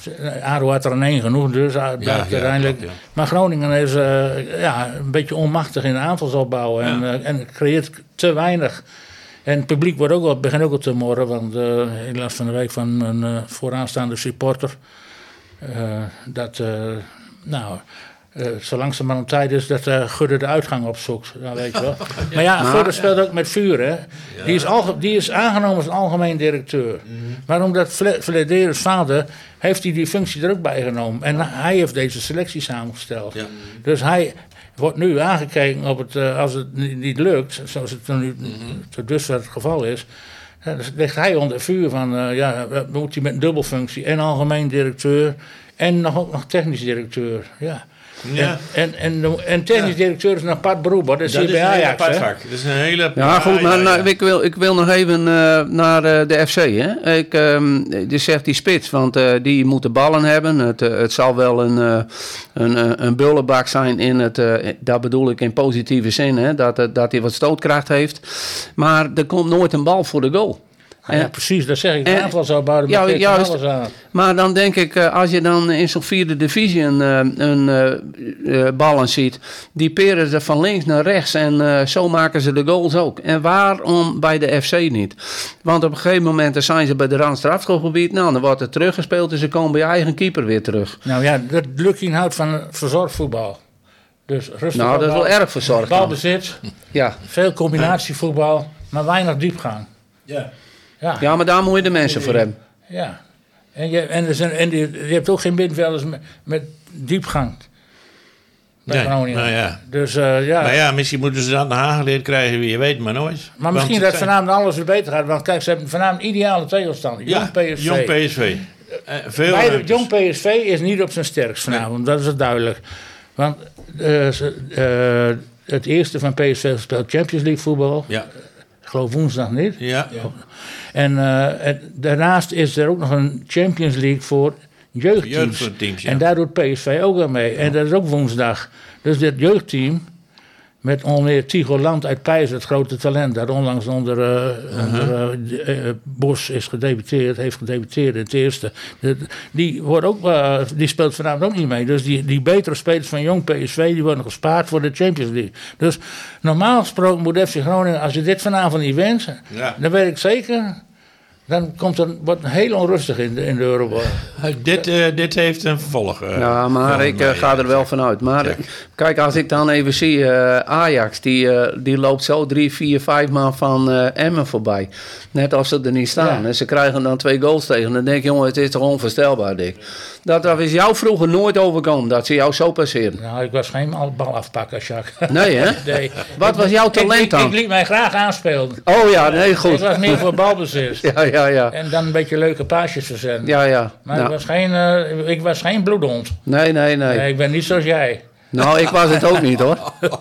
A D O had er een één genoeg. Dus ja, ja, uiteindelijk. Klopt, ja. Maar Groningen is uh, ja, een beetje onmachtig in de aanvalsopbouw. En, ja. uh, en creëert te weinig. En het publiek wordt ook wel, begint ook al te morren. Want uh, ik las van de week van een uh, vooraanstaande supporter. Uh, dat, uh, nou... Uh, zo langzamerhand tijd is dat uh, Gudde de uitgang opzoekt. Nou, weet je wel. ja. Maar ja, maar, Gudde speelt ook met vuur. Hè. Ja. Die, is alge- die is aangenomen als algemeen directeur. Mm-hmm. Maar omdat Flederis vader heeft hij die functie er ook bij genomen. En hij heeft deze selectie samengesteld. Ja. Dus hij wordt nu aangekeken op het, uh, als het niet, niet lukt, zoals het nu mm-hmm. tot dusver het geval is. Uh, dus ligt hij onder vuur van, uh, ja, moet hij met een dubbelfunctie en algemeen directeur en nog ook nog technisch directeur. Ja. Ja. En, en, en, en technisch directeur is een apart beroep, hoor. Dat zie je bij een hele Ajax, apart hè? vak. Dat is een hele... Ja, goed, maar ja, nou, ja. ik, wil, ik wil nog even uh, naar uh, de F C. Hè. Ik, um, je zegt die spits, want uh, die moet de ballen hebben. Het, uh, het zal wel een, uh, een, een bullenbak zijn, in het, uh, dat bedoel ik in positieve zin, hè, dat, uh, dat hij wat stootkracht heeft. Maar er komt nooit een bal voor de goal. Ja, ja, precies, dat zeg ik. Het en- aantal zou bouwen, Ja, maar ja, juist. alles aan. Maar dan denk ik, uh, als je dan in zo'n vierde divisie een, uh, een uh, uh, ballen ziet, die peren ze van links naar rechts en uh, zo maken ze de goals ook. En waarom bij de F C niet? Want op een gegeven moment dan zijn ze bij de rand strafschopgebied, nou dan wordt er teruggespeeld en ze komen bij je eigen keeper weer terug. Nou ja, dat Lukkien houdt van verzorgd voetbal. Dus rustig. Nou, dat is wel erg verzorgd dan. Balbezit, Ja. veel combinatievoetbal, maar weinig diepgang. Ja. Ja, ja, maar daar moet je de mensen voor hebben. ja. En, je, en, er zijn, en die, je hebt ook geen middenvelders met, met diepgang. Bij Nee, Groningen. nou ja. Dus uh, ja. Maar ja, misschien moeten ze dan aangeleerd krijgen, wie je weet maar nooit. Maar misschien Want dat het vanavond alles weer beter gaat. Want kijk, ze hebben vanavond een ideale tegenstander. zijn- Jong P S V. Jong P S V. Eh, veel Bij de, ruimtes. Jong P S V is niet op zijn sterkst vanavond. Dat is het duidelijk. Want uh, ze, uh, het eerste van P S V speelt Champions League voetbal. Ja, Ik geloof woensdag niet. ja. En, uh, en daarnaast is er ook nog een Champions League voor jeugdteams. Jeugdteams, ja. En daar doet P S V ook aan mee. En dat is ook woensdag. Dus dit jeugdteam, met onder meer Tigo Land uit Pijs, het grote talent, dat onlangs onder, uh, onder uh, uh, Bos is gedebuteerd, heeft gedebuteerd in het eerste. De- die, wordt ook, uh, die speelt vanavond ook niet mee. Dus die, die betere spelers van Jong P S V, die worden gespaard voor de Champions League. Dus normaal gesproken moet F C Groningen, als je dit vanavond niet wint, Ja. dan weet ik zeker, dan komt er, wordt het heel onrustig in de, in de Eurobal. Dit, eh, dit heeft een vervolg. eh, Ja, maar volgens ik uh, mij, ga eh, er wel vanuit. Maar Ja. kijk, als ik dan even zie, uh, Ajax, die, uh, die loopt zo drie, vier, vijf maal van uh, Emmen voorbij. Net als ze er niet staan. Ja. En ze krijgen dan twee goals tegen. Dan denk ik, jongen, het is toch onvoorstelbaar, Dick. Dat, dat is jou vroeger nooit overkomen, dat ze jou zo passeren. Nou, ik was geen bal afpakken, Jacques. Nee, hè? Nee. Wat was jouw Ik, ik, talent ik, dan? ik liet mij graag aanspelen. Oh ja, nee, Ik goed. was meer voor balbezit. Ja, ja, ja. En dan een beetje leuke paasjes verzenden. Ja, ja. Maar ik, Nou, was geen, uh, ik was geen bloedhond. nee, nee, nee. Nee, ik ben niet zoals jij. Nou, ik was het ook niet, hoor.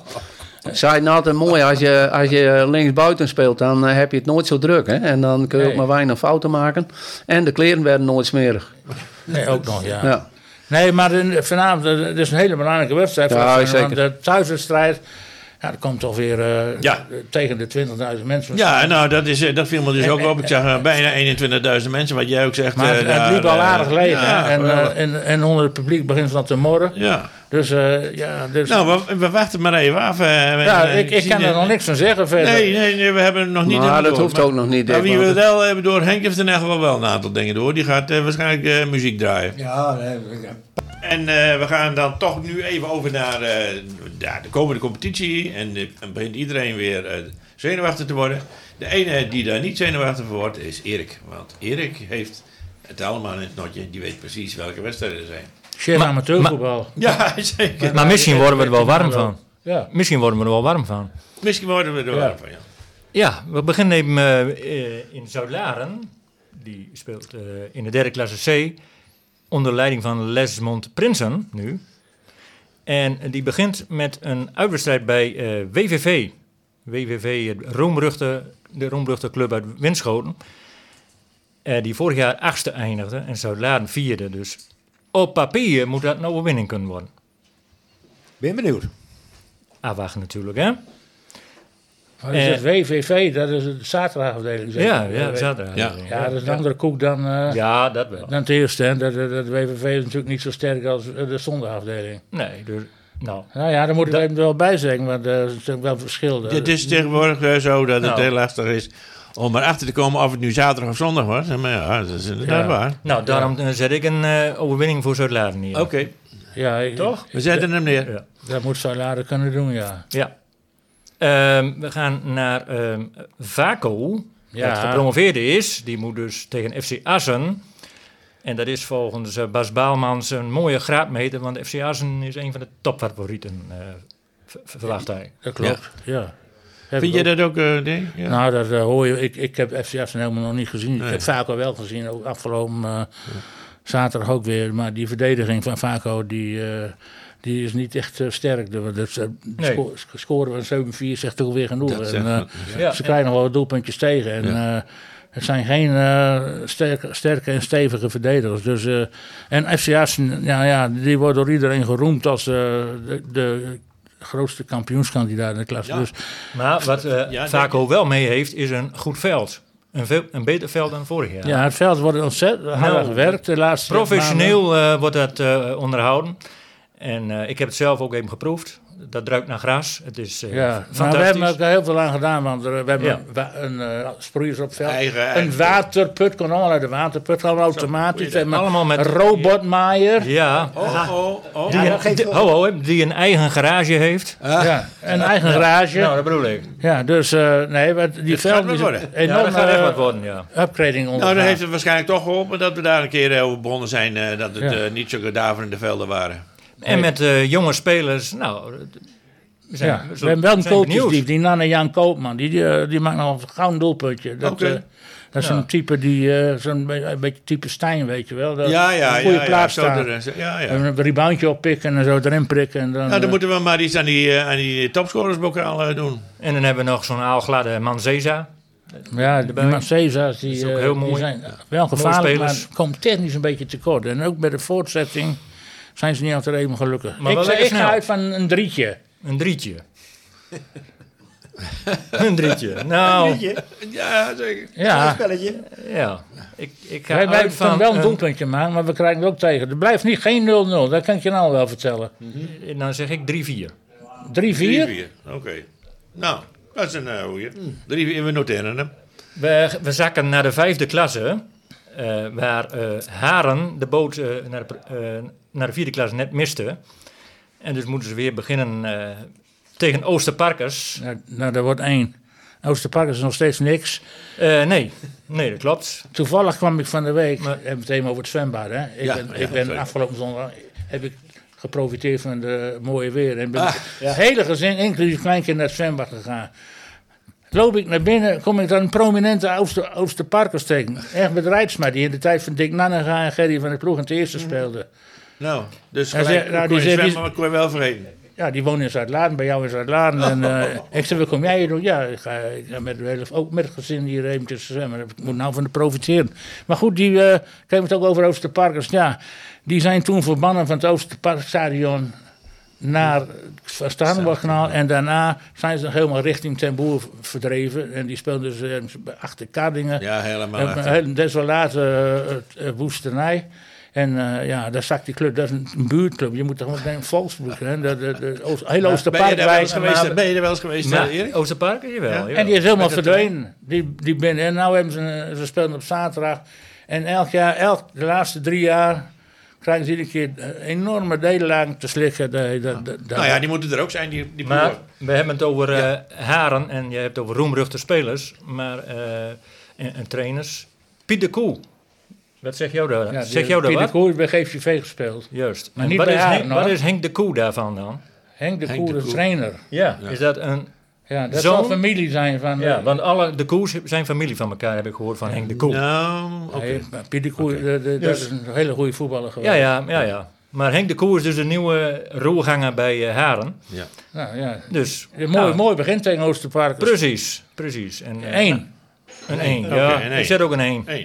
Zei het nou altijd mooi, als je, als je linksbuiten speelt, dan uh, heb je het nooit zo druk. Hè? En dan kun je Nee. ook maar weinig fouten maken. En de kleren werden nooit smerig. Nee, ook nog, ja. Ja. Nee, maar in- vanavond, uh, het is een hele belangrijke wedstrijd. voor Ja, ons, zeker. Want de thuiswedstrijd, ja, er komt toch weer uh, Ja. tegen de twintigduizend mensen. Ja, nou, dat, is, eh, dat viel me dus En- ook en- op. Ik zag uh, bijna eenentwintigduizend mensen, wat jij ook zegt. Maar eh, het, daar, het liep al eh, aardig leeg. ja, hè? En, wel. uh, en, en onder het publiek begint het dan te morren. Ja. Dus uh, ja, dus, Nou, we, we wachten maar even af. eh, ja en, eh, ik, ik zien kan er het- nog niks van zeggen verder. Nee, nee, nee, we hebben het nog niet Maar helemaal dat door. hoeft ook nog niet, Maar Dick, wie we want- wel hebben door, Henk heeft in ieder geval wel een aantal dingen door. Die gaat eh, waarschijnlijk eh, muziek draaien. Ja, nee, ja. En eh, we gaan dan toch nu even over naar eh, ja, de komende competitie. En eh, dan begint iedereen weer eh, zenuwachtig te worden. De ene die daar niet zenuwachtig voor wordt is Erik. Want Erik heeft het allemaal in het notje. Die weet precies welke wedstrijden er zijn. Chef Maar- amateurvoetbal. Ja, zeker. Maar misschien worden we er wel warm van. Ja. Misschien worden we er wel warm van. Misschien worden we er wel Ja. van, ja. Ja, we beginnen even eh, eh, in Zuid-Laren. Die speelt eh, in de derde klasse C. Onder leiding van Lesmond Prinsen nu. En die begint met een uitwedstrijd bij eh, W V V. W V V, het roemruchte, de roemruchte club uit Winschoten. Eh, die vorig jaar achtste eindigde en Zuid-Laren vierde. Dus op papier moet dat een overwinning kunnen worden. Ben benieuwd. Afwachten natuurlijk, hè? Wat is Eh, het? W V V, dat is de zaterdagafdeling. zeker? Ja, ja, zaterdag. Ja. Ja, dat is een andere koek dan, uh, Ja, dat wel. dan het eerste. Hè. Dat, dat, dat W V V is natuurlijk niet zo sterk als uh, de zondagafdeling. Nee, dus, nou, Nou ja, daar moet ik even wel bij zeggen, want uh, er is natuurlijk wel verschil. Het is tegenwoordig eh, zo dat het Nou. heel lastig is om erachter te komen of het nu zaterdag of zondag was. Maar ja, dat is inderdaad Ja. waar. nou daarom eh, zet ik een eh, overwinning voor Zuid-Laren neer. Oké, Ja, ik- Toch? we zetten hem neer. Ja. Dat moet Zuid-Laren kunnen doen, ja. Ja. Ehm, we gaan naar ehm Vaco, Ja. dat gepromoveerde is. Die moet dus tegen F C Assen. En dat is volgens eh, Bas Baalmans een mooie graadmeter, want F C Assen is een van de topfavorieten, eh, v- verwacht hij. Dat klopt, ja. Heb Vind ik je ook. dat ook, eh Ding? Ja. Nou, dat eh, hoor je. Ik, ik heb F C Assen helemaal nog niet gezien. Nee. Ik heb Vaco wel gezien, ook afgelopen uh, zaterdag ook weer. Maar die verdediging van Vaco, die, uh, die is niet echt uh, sterk. De, de, de Nee. sco- scoren van zeven vier zegt toch weer genoeg. Dat En, zegt uh, wel, ja. ze krijgen nog wel wat doelpuntjes tegen. En, Ja. uh, het zijn geen uh, sterke, sterke en stevige verdedigers. Dus, uh, en F C Assen, ja, ja, die wordt door iedereen geroemd als uh, de, de grootste kampioenskandidaat in de klas. Ja. Dus, Maar wat uh, Ja, Vaco wel mee heeft, is een goed veld. Een, veel, een beter veld dan vorig jaar. ja, het veld wordt ontzettend hard Nou, gewerkt de laatste maanden. Professioneel uh, wordt dat uh, onderhouden. En uh, ik heb het zelf ook even geproefd. Dat ruikt naar gras. Het is uh, Ja, nou, fantastisch. we hebben ook heel veel aan gedaan, want er, we hebben Ja. een, wa- een uh, sproeiers op veld. Eigen- een eigen- waterput, kon allemaal uit de waterput, gewoon automatisch. goeie We hebben Allemaal met- een robotmaaier. Ja, Oh, oh, oh. die, Ja, een, geef die- wel. ho, ho, die een eigen garage heeft. Ja, een eigen garage. Nou, Ja, dat bedoel ik. dus uh, nee, wat, die Het gaat velden wat is worden. Ja, enorm dat gaat echt uh, wat worden, ja. upgrading Nou, ondergaan. dan heeft het waarschijnlijk toch geholpen dat we daar een keer eh, over begonnen zijn. eh, dat het Ja. eh, niet zulke daverende velden waren. En met uh, jonge spelers, nou... We zijn, Ja, we zullen- hebben wel een zijn coach, benieuwd. die, die Nanne Jan Koopman, die, die, die maakt nog een gouden doelpuntje. Dat, Oké. uh, dat is Ja. een type die, uh, zo'n be- een beetje type Stijn, weet je wel. Dat Ja, ja, een goede ja. ja, plaats zo staan. er- zo- ja, ja. En een reboundje oppikken en zo erin prikken. En dan, Nou, dan uh, moeten we maar iets aan die, eh, aan die topscorersbokaal eh, doen. En dan hebben we nog zo'n aalgladde Manzeza. Ja, die erbij. Mancesa's, die, is ook eh, heel die mooi. zijn wel gevaarlijk, maar spelers. komen technisch een beetje tekort. En ook bij de voortzetting zijn ze niet altijd even gelukkig. Maar ik wel zeg, lekker ik ga snel. uit van een drietje. Een drietje. een drietje. Nou, Ja, zeker. Ja, Spelletje. ja. Ik, ik ga wij, wij uit kunnen van... wel een een- doelpuntje maken, maar we krijgen het ook tegen. Er blijft niet geen nul nul, dat kan ik je nou wel vertellen. Dan zeg ik drie vier. drie vier? drie vier. Oké. Nou, dat is een uh, goeie. drie vier, we noteren hem. We, we zakken naar de vijfde klasse. eh, waar eh, Haren de boot eh, naar, de, pr- eh, naar de vierde klasse net miste. En dus moeten ze weer beginnen eh, tegen Oosterparkers. Nou, nou, dat wordt één. Oosterpark is nog steeds niks. Eh, nee, nee, dat klopt. Toevallig kwam ik van de week, Maar- we hebben het even over het zwembad. Hè? Ik Ja, ben, ja, ik ben sorry. afgelopen zondag heb ik geprofiteerd van de mooie weer. En ben Ah, het hele gezin, inclusief kleinkind, naar het zwembad gegaan. Loop ik naar binnen, kom ik dan een prominente Ooster, Oosterparkers tegen. Echt met Rijtsma, die in de tijd van Dick Nannega en Gerry van de Ploeg in het eerste speelde. Nou, dus Hij gelijk, zei- nou, kon die je zei- die- zwemmen, maar kon je wel vergeten. Ja, die woont in Zuid-Laren, bij jou in Zuid-Laren. En eh, ik zei, wat kom jij hier doen? Ja, ik ga, ik ga met, de hele- ook met het gezin hier eventjes zwemmen. Ik moet nou van de profiteren. Maar goed, die eh kregen het ook over Oosterparkers. Ja, die zijn toen verbannen van het Oosterparkstadion naar het Starnenborgkanaal. En daarna zijn ze nog helemaal richting Ten Boer verdreven. En die speelden dus eh, achter Kardingen. Ja, helemaal Een achter. hele desolate eh, eh, woestenij. En eh, ja, daar zakt die club, dat is een, een buurtclub. Je moet toch gewoon een volksbroek zijn. De, de, de, Oost, hele Ben je Oosterpark. daar wel eens wij- geweest? maar- Ben je er wel eens geweest, Maar, eh, Erik? Oosterparkers, jawel, Ja. jawel. En die is helemaal Met het verdwenen. Die, die binnen. En nou hebben ze, een- ze spelen op zaterdag. En elk jaar, elk, de laatste drie jaar, krijgen ze iedere keer eh, enorme nederlagen te slikken. De, de, de, de- Nou ja, die moeten er ook zijn, die, die Maar boeren. we hebben het over eh, Haren en je hebt het over roemruchte spelers maar, eh, en, en trainers. Piet de Koe. Wat zeg jou daar? ja, die- zeg jou daar Pieter wat? Koer bij G V V gespeeld. Juist. Maar En niet wat, bij is Haren, Henk, hoor. wat is Henk de Koe daarvan dan? Henk de Henk Koer, de de Koer. trainer. Ja, Ja. is dat een... Ja, dat Zoon? zal familie zijn van... Ja, eh, want alle de Koes zijn familie van elkaar, heb ik gehoord van Henk de Koe. Nou, oké. nee, maar Pieter Koer, de- de- dat Dus- is een hele goede voetballer geweest. Ja, ja, ja, ja. Maar Henk de Koe is dus de nieuwe roerganger bij eh, Haren. Ja. Nou, ja. Dus, Een mooi, nou, mooi begin tegen Oosterparkers. precies, precies. En, eh, Eén. Een één, Oké, ja. een één. Ik zet ook een één. Eén.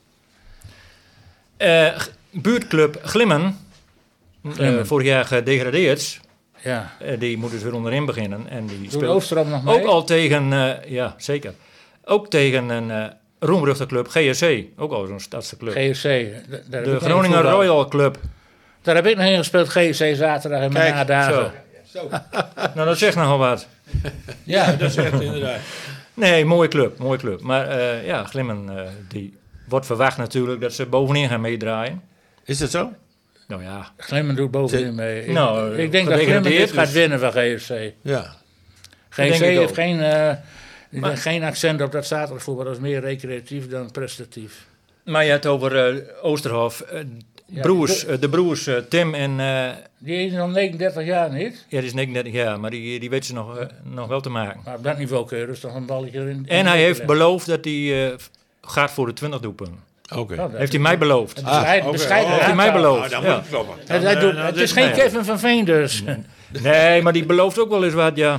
Eh, g- buurtclub Glimmen, eh, Glimmen. vorig jaar gedegradeerd. Ja. Eh, die moet dus weer onderin beginnen. En die Doet speelt Oosterom nog mee? ook al tegen, eh, ja zeker, ook tegen een uh, roemruchte club, G S C. Ook al zo'n stadse club. G S C. da- daar heb de ik Groningen heen voetbal. Royal Club. Daar heb ik nog in gespeeld, G S C zaterdag in mijn Kijk, nadagen. Zo. Nou, dat zegt nogal wat. Ja, Dat is echt inderdaad. Nee, mooie club, mooie club. Maar eh, ja, Glimmen, eh, die wordt verwacht natuurlijk dat ze bovenin gaan meedraaien. Is dat zo? Nou ja, Glimmen doet bovenin mee. Ik, Nou, ik denk dat Glimmen gedegradeerd, dit gaat dus- winnen van G S C. Ja. G denk S C ik heeft ook. geen, eh, Maar- geen accent op dat zaterdagvoetbal. Dat is meer recreatief dan prestatief. maar je hebt het over eh, Oosterhof. eh, Ja, broers, de- eh, de broers eh, Tim en... eh, Die is nog negenendertig jaar niet. ja, die is negenendertig jaar, maar die, die weet ze nog, eh, nog wel te maken. Maar op dat niveau kun je dus toch een balletje erin. En hij heeft beloofd dat hij eh, gaat voor de twintig doelpunten. Oké. Nou, dat- Heeft hij mij beloofd. Het bescheiden, oké. bescheiden Oh, Heeft hij mij aantal. beloofd. Nou, dan Ja. moet het kloppen. Het, Dan, hij eh, doet- dan het dit- is geen nee. Kevin van Veen dus. Nee, maar die belooft ook wel eens wat, ja.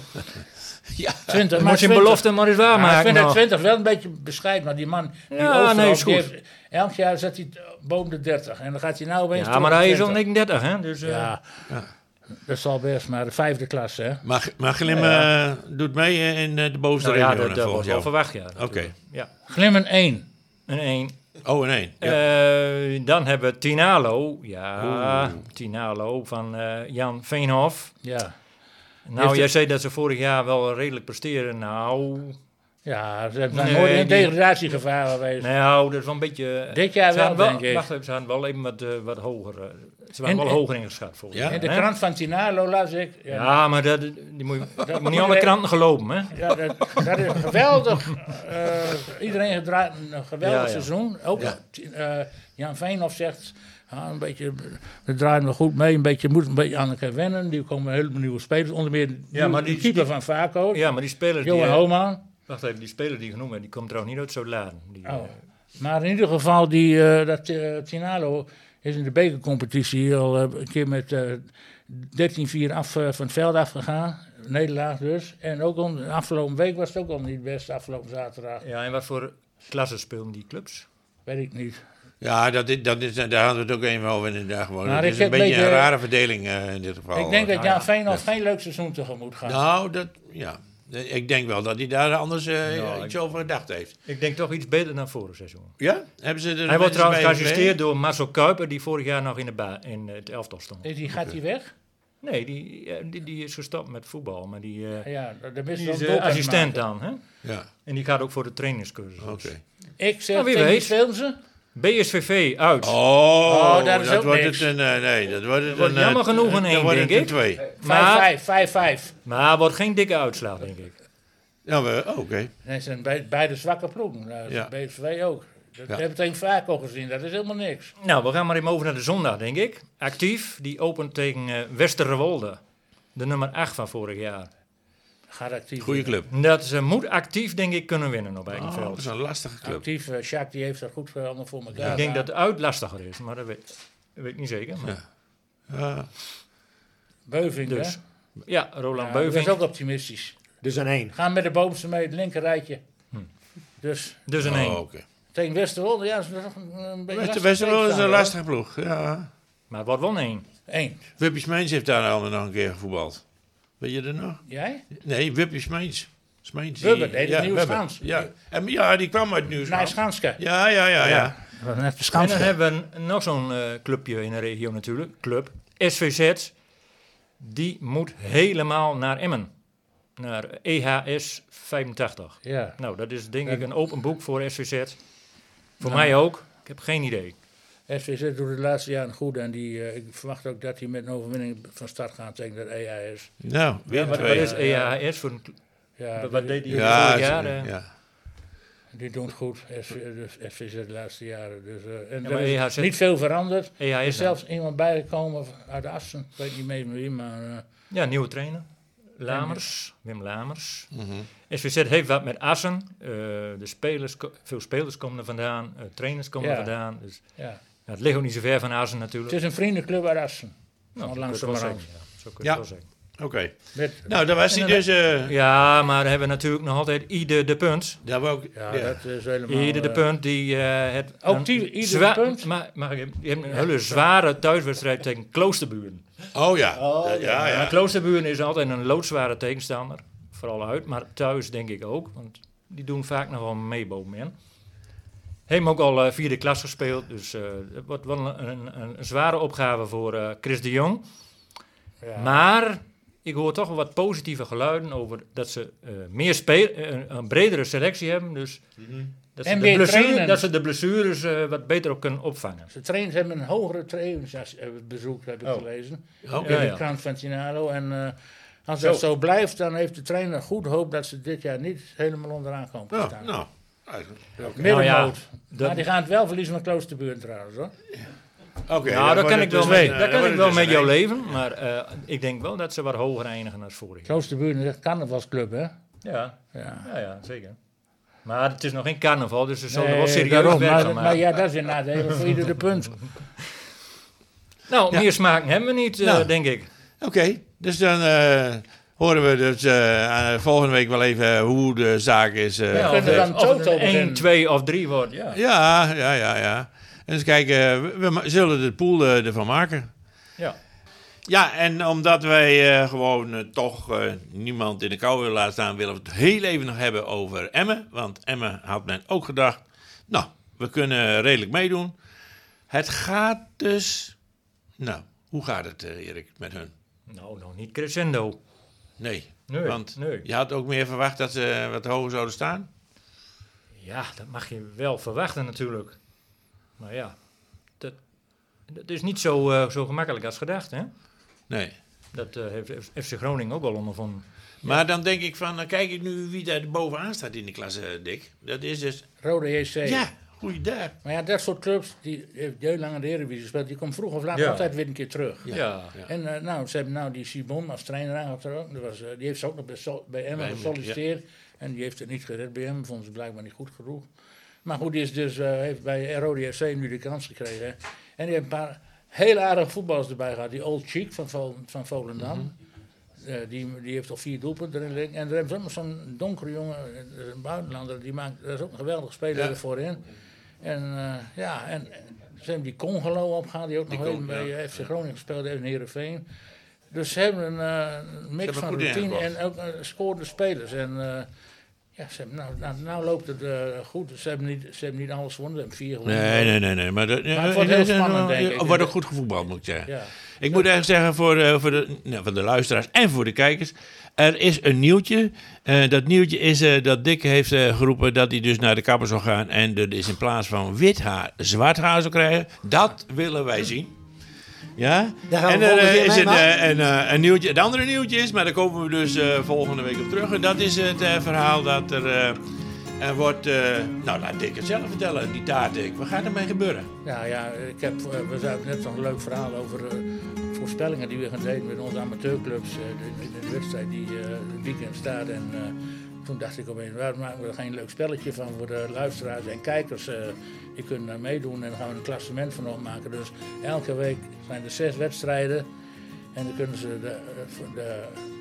Ja. twintig, Dan maar moet je een twintig. belofte maar eens Ja, ik waarmaken. vind dat nou. twintig wel een beetje bescheiden, maar die man, die Ja, overal, nee, is die goed. heeft- elk jaar zet hij boven de dertig en dan gaat hij nou opeens Ja, door maar de hij is al twintig. negenendertig, hè. Dus, uh, Ja, dat zal best, maar de vijfde klas, hè. Maar, maar Glim uh, doet mee in uh, de bovenste nou ja, regionen, dat, dat volgens wordt wel jou. verwacht, ja. Oké. natuurlijk. Ja. Glimmen één. Een één. Oh, en één. Ja. Uh, dan hebben we Tinalo. Ja, Tinalo van uh, Jan Veenhof. Ja. Nou, Heeft jij het- zei dat ze vorig jaar wel redelijk presteren. Nou, Ja, ze zijn Nee, nooit in die- degradatiegevaar geweest. nou, dat is wel een beetje... Dit jaar ze wel, hadden denk ik. Wacht even, ze hadden wel even wat, uh, wat hoger. Uh, ze waren En- wel en- hoger ingeschat vorig Ja? jaar. In de hè? krant van Tinalo las ik. Ja, Ja, maar dat, die moet, je- die moet moet niet alle je- kranten gelopen, hè? ja, dat, dat is geweldig. eh, iedereen gedraaid een geweldig Ja, ja. seizoen. Ook Ja. eh, Jan Veenhof zegt, ah, een beetje, we draaien nog goed mee, een beetje, moet een beetje aan elkaar wennen. Die komen helemaal nieuwe spelers, onder meer Ja, maar de die- keeper van Vaco, Ja, maar die spelers die... Johan uh, Homan. Wacht even, die speler die je genoemd hebt, die komt trouwens niet uit Zoutladen. Die, uh, Oh. Maar in ieder geval, die, eh, dat eh, Tinalo is in de bekercompetitie al eh, een keer met eh dertien vier af, eh, van het veld afgegaan. Nederlaag dus. En ook al, de afgelopen week was het ook al niet best, afgelopen zaterdag. ja, en wat voor klasse spelen die clubs? Weet ik niet. Ja, dat is, dat is, daar hadden we het ook even over inderdaad. Gewoon. Maar Het ik is een heb beetje beetje- een rare verdeling uh, in dit geval. ik denk dat nou Jan ja. Veenhof geen leuk seizoen tegemoet gaat. Nou, dat, ja. Ik denk wel dat hij daar anders uh, Ja, iets ik- over gedacht heeft. Ik denk toch iets beter dan vorig seizoen. Ja? Hebben ze er Hij wordt mensen trouwens bij geassisteerd door Marcel Kuiper, die vorig jaar nog in, de ba- in het elftal stond. Is die, gaat hij weg? Nee, die, eh, die, die is gestopt met voetbal, maar die, eh, Ja, de die is is eh, assistent dan. Hè? Ja, En die gaat ook voor de trainingscursus. oké. Ik zeg, Nou, wie tegen wie weet. spelen ze? B S V V uit. Oh, Oh, dat dat, is ook wordt niks. het een... uh, nee, dat wordt het wordt een... uh, jammer genoeg een dan één, wordt denk het een ik. twee. Maar, vijf vijf, vijf vijf. maar wordt geen dikke uitslag, denk ik. Ja, we, oh, oké. Dat zijn be- beide zwakke ploegen. Nou, Ja. B S V ook. Dat Ja. heb ik tegen Vaco gezien. Dat is helemaal niks. Nou, we gaan maar even over naar de zondag, denk ik. Actief, die opent tegen eh Westerwolde. De nummer acht van vorig jaar. Gaat actief. Goeie club. Dat ze moet actief, denk ik, kunnen winnen op eigen Oh, veld. dat is een lastige club. Actief. uh, Jacques die heeft dat goed voor, allemaal voor elkaar. Ik denk dat gedaan. het uit lastiger is, maar dat weet, dat weet ik niet zeker. Maar. Ja. Ja. Beuving, Dus, hè? ja, Roland Ja, dat Beuving. is ook optimistisch. Dus een één. Gaan met de bovenste mee, het linker rijtje. Dus Dus een één. Oh, oké. tegen Westerwolde, ja, is nog een, een beetje Wester- lastig Westerwolde is een tegenstander, lastige ploeg. Ja. Maar het wordt wel een één. hoor. Eén. Wippie Smeens heeft daar al nog een keer gevoetbald. Weet je dat nog? Jij? Nee, Wippie Smeens. Smeens. die- Wubbe, nee, de Nieuwe Wubbe. Schans. Ja. En, ja, die kwam uit Naar Nieuwschans. Schanske. Ja, ja, ja, ja. Dat was net de En dan Schanske. hebben we nog zo'n eh, clubje in de regio natuurlijk. Club S V Z. Die moet helemaal naar Emmen. Naar E H S vijfentachtig. Ja. Nou, dat is denk Ja. ik een open boek voor S V Z. Voor Nou. mij ook. Ik heb geen idee. S V Z doet de laatste jaren goed en die, eh, ik verwacht ook dat hij met een overwinning van start gaat tegen dat E H S. Nou, weer Wat, wat twee. is E H S voor een... Ja, Wat- wat die, deed hij? Ja, vorig ze- jaar, eh? ja. die doen het goed, S V, dus S V Z de laatste jaren. Dus, eh, en Ja, er maar is E H Z niet veel veranderd. E H Er is S dan. zelfs iemand bijgekomen uit Assen, ik weet niet meer wie, maar... eh, Ja, nieuwe trainer. Lamers, Wim Lamers. Mhm. S V Z heeft wat met Assen. Eh, de spelers, ko- veel spelers komen er vandaan. eh, trainers komen Ja. er vandaan. Dus, ja. ja, het ligt ook niet zo ver van Assen natuurlijk. Het is een vriendenclub uit Assen. Nou, Al zo kun je het wel langzamerhand. zeggen, ja. Zo kun je Ja. het wel zeggen. Oké. Met, Nou, daar was hij dus... eh Ja, maar dan hebben we natuurlijk nog altijd Ieder de Punt. daar wou ik... ja, ja. dat is helemaal... Ieder de eh, Punt die eh, het... Ook een die Ieder de zwa- Punt? Maar, mag ik, die hebben een hele zware thuiswedstrijd tegen Kloosterburen. Oh ja. ja, ja, Ja, ja. Kloosterburen is altijd een loodzware tegenstander. Vooral uit, maar thuis denk ik ook. Want die doen vaak nog wel mee bovenin. Heeft ook al uh, vierde klas gespeeld. Dus uh, het wordt wel een, een, een zware opgave voor uh, Chris de Jong. ja. Maar ik hoor toch wel wat positieve geluiden over dat ze uh, meer speel, uh, een bredere selectie hebben. Dus dat, ze En de meer blessure, trainen. dat ze de blessures uh, wat beter ook kunnen opvangen. Ze trainen, ze hebben een hogere trainingsbezoek, heb ik Oh. gelezen. Oké. In Ja, de ja. krant van Tinalo. En uh, als Zo. dat zo blijft, dan heeft de trainer goed hoop dat ze dit jaar niet helemaal onderaan komen te Nou, staan. nou. eigenlijk. Middenmoot. Nou ja, dat- Maar die gaan het wel verliezen van Kloosterburen trouwens hoor. Oké. Nou, dan daar wordt kan het ik wel dus mee, een, eh, daar dan kan ik wordt wel het met dus jou een leven. Maar uh, ik denk wel dat ze wat hoger eindigen dan vorig jaar. Kloosterburen is echt carnavalsclub hè. Ja, Ja. ja, ja zeker. Maar het is nog geen carnaval, dus ze zullen er wel Nee, serieus daarom, werk maar, van maar maken. ja, dat is een nadeel voor ieder de punt. Nou, Ja. meer smaken hebben we niet, eh, Nou. denk ik. Oké, dus dan eh, horen we dus eh, eh, volgende week wel even hoe de zaak is. eh. Ja, kunnen of, we dan het- of het Toto een één, beginnen? twee of drie wordt, ja. Ja, ja, ja, ja. En eens kijken, we, we ma- zullen de pool eh, ervan maken. Ja. Ja, en omdat wij eh, gewoon eh, toch eh, niemand in de kou willen laten staan, willen we het heel even nog hebben over Emmen. Want Emmen had men ook gedacht, nou, we kunnen redelijk meedoen. Het gaat dus, nou, hoe gaat het eh, Erik met hun? Nou, nog niet crescendo. Nee, Nee, want nee. je had ook meer verwacht dat ze wat hoger zouden staan. Ja, dat mag je wel verwachten natuurlijk. Maar ja, dat, dat is niet zo, eh, zo gemakkelijk als gedacht, hè? Nee. Dat eh, heeft F C Groningen ook al ondervonden. Maar dan denk ik van, dan kijk ik nu wie daar bovenaan staat in de klasse, eh, Dick. Dat is dus, Rode J C. ja, goeie daar. Maar ja, dat soort clubs, die heeft heel lang in de Eredivisie gespeeld, die komt vroeg of laat Ja. altijd weer een keer terug. Ja. Ja. En eh, nou, ze hebben nou die Simon als trainer aangetrokken. Dat was, eh, die heeft ze ook nog bij, Sol- bij Emmen Bij Emmen, gesolliciteerd. En die heeft het niet gered bij Emmen, vonden ze blijkbaar niet goed genoeg. Maar goed, die is dus, eh, heeft bij Rode F C nu de kans gekregen. En die heeft een paar hele aardige voetballers erbij gehad. Die Old Cheek van, Vol van Volendam. Eh, die, die heeft al vier doelpunten erin liggen. En er hebben ze ook nog zo'n donkere jongen, eh, een buitenlander, die maakt, dat is ook een geweldige speler Ja. ervoor in. En uh, ja, en ze hebben die Congolo opgehaald, die ook Die nog Con- even bij ja. F C Groningen gespeeld heeft in Heerenveen. Dus ze hebben een uh, mix hebben van goed routine ingekocht. en ook uh, scorende spelers. En uh, ja, ze hebben, nou, nou, nou loopt het uh, goed. Ze hebben, niet, ze hebben niet alles gewonnen, ze hebben vier gewonnen. Nee, nee, nee, nee. Maar, dat, Maar het wordt heel spannend, denk ik. Het wordt ook goed gevoetbald, moet ik zeggen. Ja. Ik moet eigenlijk zeggen voor, uh, voor, de, nou, voor de luisteraars en voor de kijkers. Er is een nieuwtje. Uh, dat nieuwtje is uh, dat Dick heeft uh, geroepen dat hij dus naar de kapper zal gaan. En dat is in plaats van wit haar, zwart haar zal krijgen. Dat willen wij zien. Ja? Daar gaan we En er volgende uh, keer is mee, een, maar. uh, een, uh, een nieuwtje. Het andere nieuwtje is, maar daar komen we dus uh, volgende week op terug. En dat is het uh, verhaal dat er, uh, er wordt... Uh, nou, laat Dick het zelf vertellen, die taart, Dick. Wat gaat ermee gebeuren? Ja, ja, ik heb, uh, we zagen net nog een leuk verhaal over uh, voorspellingen die we gaan deden met onze amateurclubs. Uh, de, de, de wedstrijd die uh, het weekend staat. En uh, toen dacht ik opeens, waarom maken we er geen leuk spelletje van voor de luisteraars en kijkers? Uh, die kunnen daar meedoen en daar gaan we een klassement van opmaken. Dus elke week zijn er zes wedstrijden en dan kunnen ze de, de,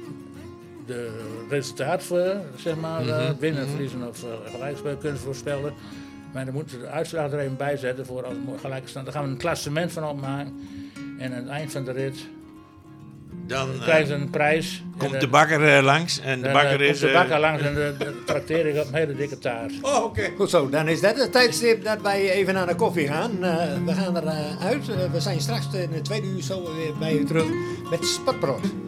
de resultaat voor, zeg maar, uh, winnen, verliezen of uh, gelijkspel kunnen ze voorspellen. Maar dan moeten we de uitslag er even bij zetten voor als het gelijk staat. Daar gaan we een klassement van opmaken. En aan het eind van de rit Dan uh, krijgen ze een prijs. komt en, de bakker uh, langs. En de dan, bakker uh, is... komt de uh, bakker langs en de, de trakteer ik op een hele dikke taart. Oh, oké. Goed zo, dan is dat het tijdstip dat wij even naar de koffie gaan. Uh, we gaan er uh, uit. Uh, we zijn straks in het tweede uur zo weer bij u terug met Spatbrood.